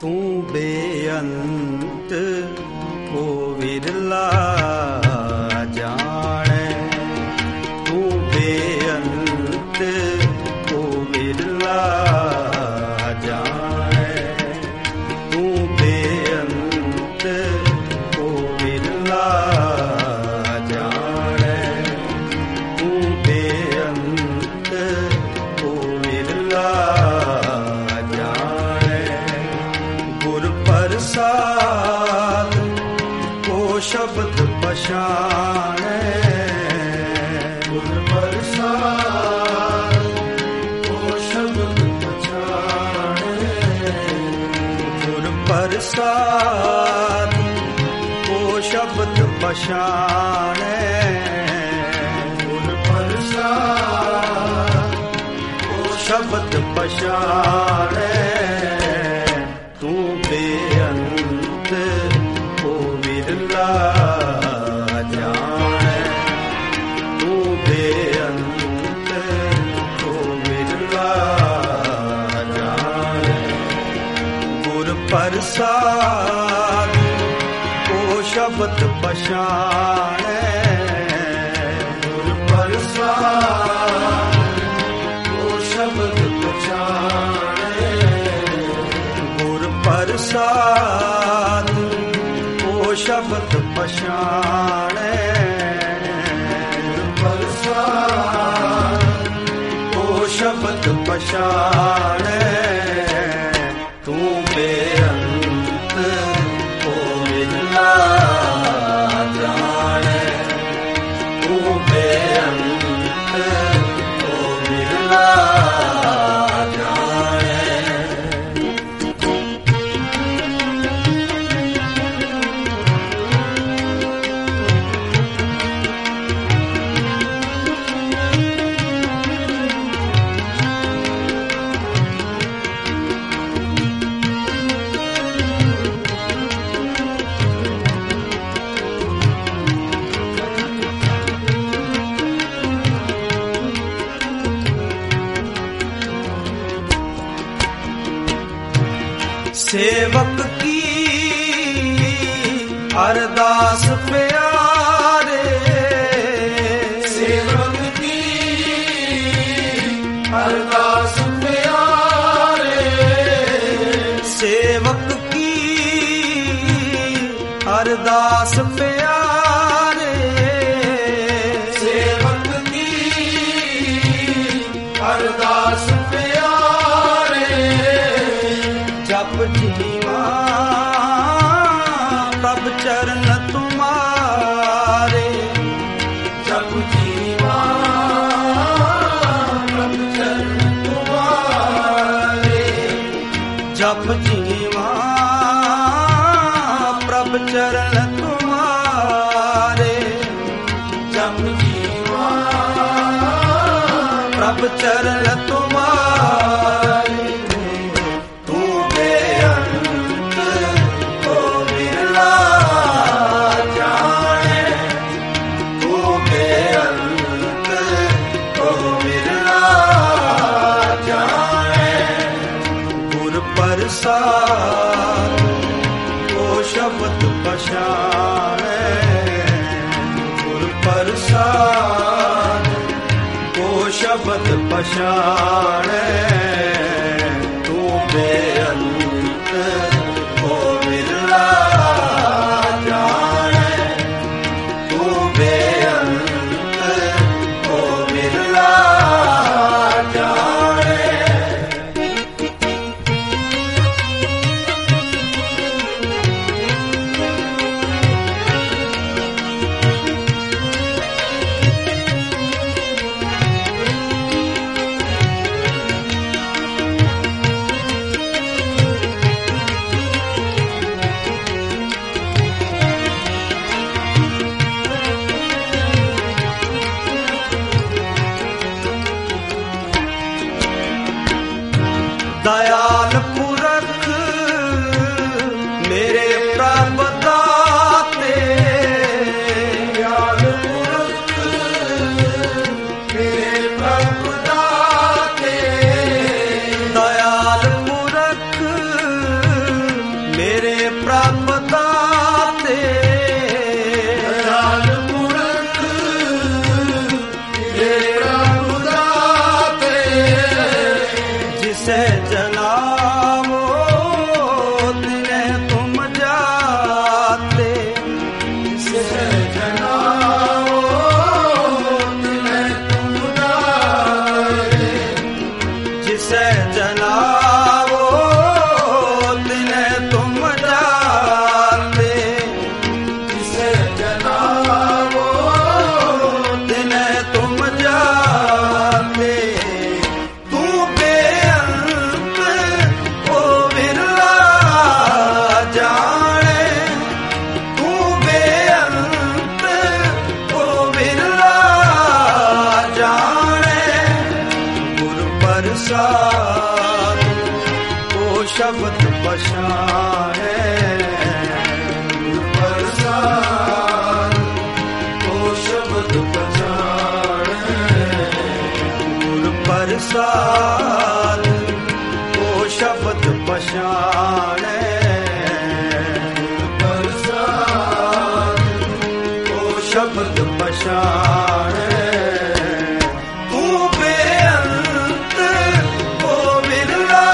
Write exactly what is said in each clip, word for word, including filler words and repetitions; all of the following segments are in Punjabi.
ਤੂੰ ਬੇਅੰਤ ਕੋ ਵਿਰਲਾ ਜਾਣੈ, ਤੂੰ ਬੇਅੰਤ ਕੋ ਵਿਰਲਾ ਜਾਣੈ, ਤੂੰ ਬੇਅੰਤ ਕੋ ਵਿਰਲਾ ਜਾਣੈ, ਤੂੰ ਬੇਅੰਤ ਕੋ ਵਿਰਲਾ ਪ੍ਰਸਾਦ ਕੋ ਸ਼ਬਦ ਪਛਾਣੈ, ਗੁਰ ਪ੍ਰਸਾਦ ਕੋ ਸ਼ਬਦ ਪਛਾਣੈ, ਗੁਰ ਪ੍ਰਸਾਦ ਕੋ ਸ਼ਬਦ ਪਛਾਣੈ, ਗੁਰ ਪ੍ਰਸਾਦ ਕੋ ਸ਼ਬਦ ਪਛਾਣੈ, ਤੂੰ ਬੇਅੰਤ ਕੋ ਵਿਰਲਾ ਜਾਣੈ, ਤੂੰ ਬੇਅੰਤ ਕੋ ਵਿਰਲਾ ਜਾਣੈ, ਗੁਰ ਪ੍ਰਸਾਦ ਕੋ ਸ਼ਬਦ ਪਛਾਣੈ, ਗੁਰ ਪ੍ਰਸਾਦ ਕੋ ਸ਼ਬਦ ਪਛਾਣੈ, ਪ੍ਰਸਾਦ ਕੋ ਸ਼ਬਦ ਪਛਾਣੈ, ਪ੍ਰਸਾਦ ਕੋ ਸ਼ਬਦ ਪਛਾਣੈ, ਤੂੰ ਬੇਅੰਤ ਕੋ ਵਿਰਲਾ ਜਾਣੈ, ਤੂੰ ਬੇਅੰਤ ਕੋ ਵਿਰਲਾ ਸੇਵਕ ਕੀ ਅਰਦਾਸ ਪਿਆਰੇ, ਸੇਵਕ ਕੀ ਅਰਦਾਸ ਪਿਆਰੇ, ਸੇਵਕ ਕੀ ਅਰਦਾਸ ਪਿਆਰੇ, ਸੇਵਕ ਕੀ ਅਰਦਾਸ ਜਪ ਜੀਵਾ ਪ੍ਰਭ ਚਰਨ ਤੁਮਾਰੇ, ਜਪ ਜੀਵਾ ਪ੍ਰਭ ਚਰਨ ਤੁਮਾਰੇ, ਜਪ ਜੀਵਾ ਪ੍ਰਭ ਚਰਨ ਤੁਮਾਰੇ, ਜਪ ਜੀਵਾ ਪ੍ਰਭ ਚਰਨ ਤੁਮਾਰੇ, ਪ੍ਰਸਾਦ ਕੋ ਸ਼ਬਦ ਪਛਾਣੈ, ਗੁਰ ਪ੍ਰਸਾਦ ਕੋ ਸ਼ਬਦ ਪਛਾਣੈ, ਤੂੰ ਬੇਅੰਤ ਕੋ ਵਿਰਲਾ ਜਾਣੈ, ਤੂੰ ਬੇਅੰਤ ਕੋ ਵਿਰਲਾ ਜਾਣੈ। ਦਇਆਲ ਪੁਰਖ ਮੇਰੇ ਪ੍ਰਭ ਦਾਤੇ, ਦਇਆਲ ਪੁਰਖ ਮੇਰੇ ਪ੍ਰਭ ਦਾਤੇ, ਦਇਆਲ ਪੁਰਖ जिसे जलावो तिने तुम जाते, जिसे जलावो तिने तुम जाते, जिसे जलावो तिने तुम जाते, जिसे जलावो तिने तुम जाते। तू बेअंत ओ बिरला जाने, तू बेअंत ओ बिरला जाने। गुर प्रसाद ओ शब्द पछाणे, गुर प्रसाद ओ शब्द पछाणे, गुर प्रसाद ओ शब्द पछाणे, गुर प्रसाद ओ शब्द पछाणे। तू बेअंत ओ बिरला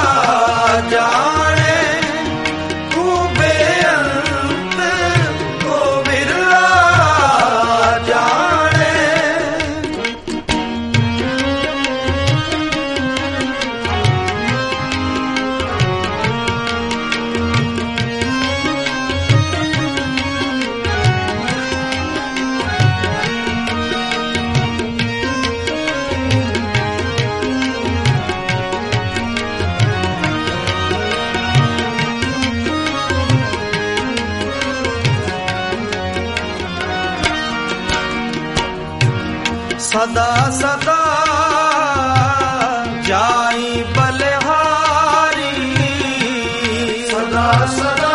जाने, तू बेअंत ओ बिरला जाने। सदा सदा जाई बलिहारी, सदा सदा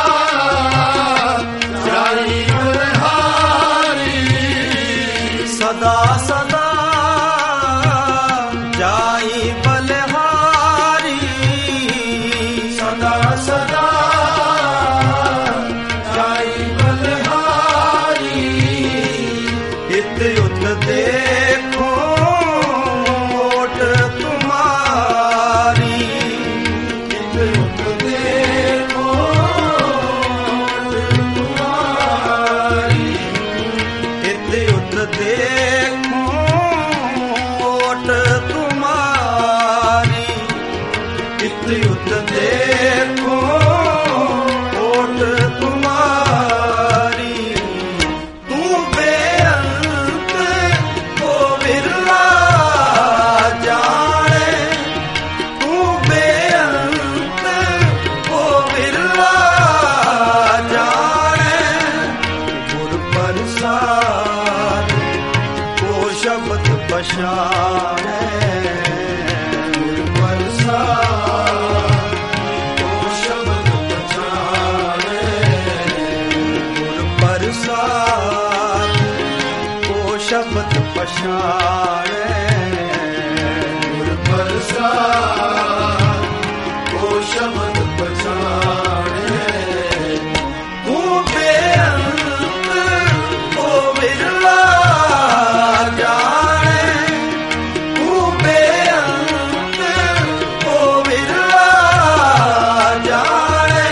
जाई बलिहारी, सदा सदा जाई बलिहारी, सदा सदा जाई बलिहारी। इत युत देखो ओट तुम्हारी, इत युत देखो ओट तुम्हारी, इत युत देखो ओट तुम्हारी, इत युत देखो ओट तुम्हारी। तू बेअंत ओ बिरला जाने, तू बेअंत ओ बिरला जाने। गुर प्रसाद ओ शब्द पछाणे, गुर प्रसाद ओ शब्द पछाणे, गुर प्रसाद ओ शब्द पछाणे, गुर प्रसाद ओ शब्द पछाणे। तू बेअंत ओ बिरला जाने, तू बेअंत ओ बिरला जाने।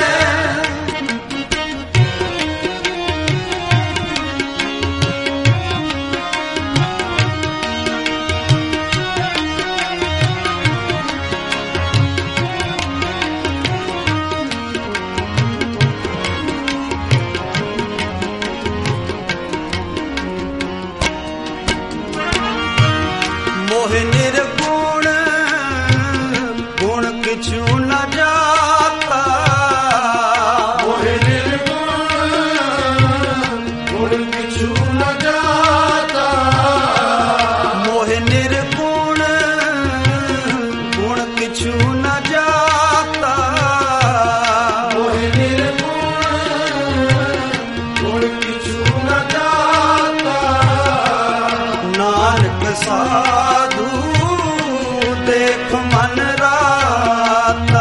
मोह निर्गुण गुण किछु न जाता, मोह निर्गुण गुण किछु न जाता, मोह निर्गुण गुण किछु न जाता, मोह निर्गुण गुण किछु न जाता। नानक साधु देख मन राता,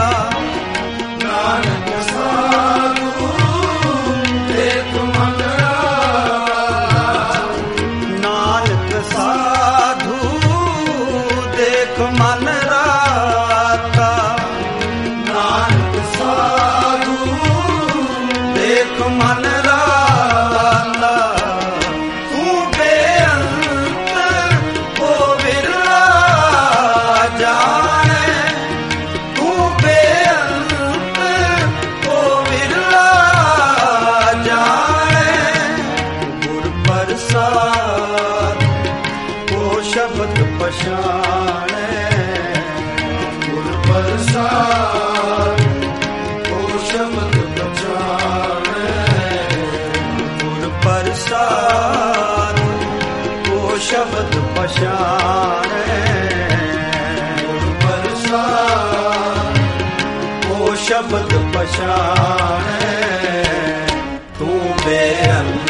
ਪ੍ਰਸਾਦ ਉਹ ਸ਼ਬਦ ਪਛਾਣੈ ਗੁਰ ਪ੍ਰਸਾਦ ਉਹ ਸ਼ਬਦ ਪਛਾਣੈ ਗੁਰ ਪ੍ਰਸਾਦ ਉਹ ਸ਼ਬਦ ਪਛਾਣੈ ਤੂੰ ਬੇਅੰਤ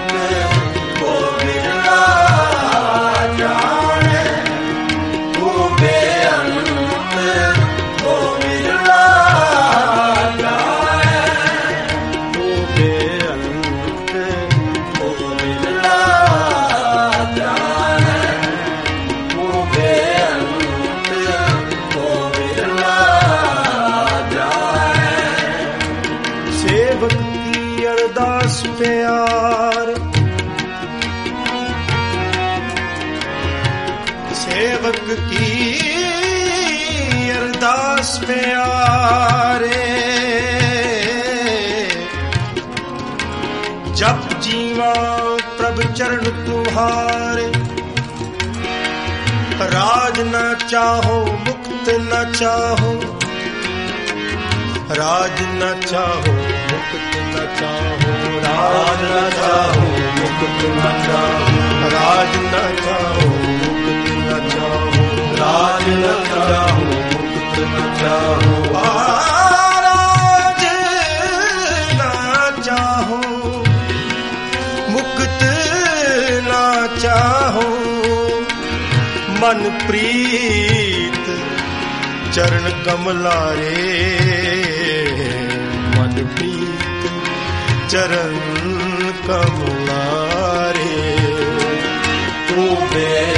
ਪਿਆਰ ਸੇਵਕ ਕੀ ਅਰਦਾਸ ਪਿਆਰੇ ਜਪ ਜੀਵਾ ਪ੍ਰਭ ਚਰਨ ਤੁਹਾਰੇ ਰਾਜ ਨਾ ਚਾਹੋ ਮੁਕਤ ਨਾ ਚਾਹੋ ਰਾਜ ਨਾ ਚਾਹੋ ਮੁਕਤ ਨਾ ਚਾਹੋ ਰਾਜ ਨਾ ਚਾਹੋ ਮੁਕਤ ਨਾ ਚਾਹੋ ਰਾਜ ਨਾ ਚਾਹੋ ਮੁਕਤ ਨਾ ਚਾਹੋ ਰਾਜ ਨਾ ਚਾਹੋ ਮੁਕਤ ਨਾ ਚਾਹੋ ਰਾਜ ਨਾ ਚਾਹੋ ਮੁਕਤ ਨਾ ਚਾਹੋ ਮਨ ਪ੍ਰੀਤ ਚਰਨ ਕਮਲਾਰੇ ਮਨ ਪ੍ਰੀਤ ਚਰਨ ਕਮਲਾਰੇ ਤੂੰ ਬੇ